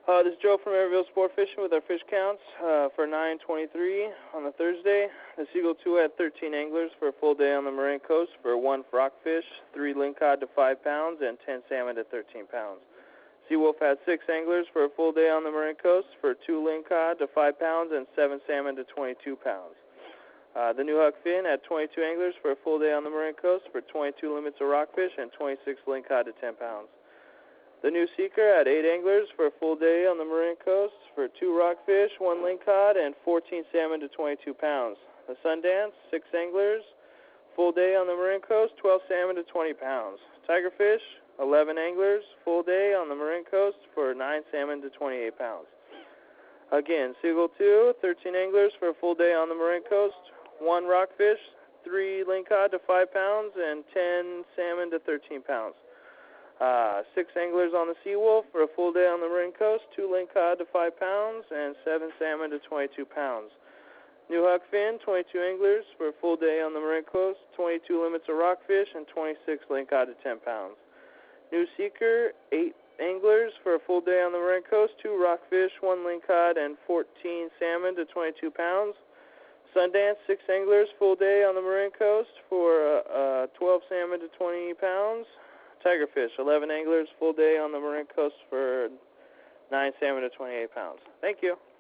This is Joe from Maryville Sport Fishing with our fish counts for 9/23 on the Thursday. The Seagull 2 had 13 anglers for a full day on the Marin Coast for 1 rockfish, 3 lingcod to 5 pounds, and 10 salmon to 13 pounds. Seawolf had 6 anglers for a full day on the Marin Coast for 2 lingcod to 5 pounds and 7 salmon to 22 pounds. The New Huck Finn had 22 anglers for a full day on the Marin Coast for 22 limits of rockfish and 26 lingcod to 10 pounds. The New Seeker had 8 anglers for a full day on the Marin Coast for 2 rockfish, 1 lingcod, and 14 salmon to 22 pounds. The Sundance, 6 anglers, full day on the Marin Coast, 12 salmon to 20 pounds. Tigerfish, 11 anglers, full day on the Marin Coast for 9 salmon to 28 pounds. Again, Seagull 2, 13 anglers for a full day on the Marin Coast, 1 rockfish, 3 lingcod to 5 pounds, and 10 salmon to 13 pounds. 6 anglers on the Seawolf for a full day on the Marin Coast, 2 lingcod to 5 pounds, and 7 salmon to 22 pounds. New Huck Finn, 22 anglers for a full day on the Marin Coast, 22 limits of rockfish, and 26 lingcod to 10 pounds. New Seeker, 8 anglers for a full day on the Marin Coast, 2 rockfish, 1 lingcod, and 14 salmon to 22 pounds. Sundance, 6 anglers, full day on the Marin Coast for 12 salmon to 20 pounds. Tigerfish, 11 anglers, full day on the Marin Coast for 9 salmon to 28 pounds. Thank you.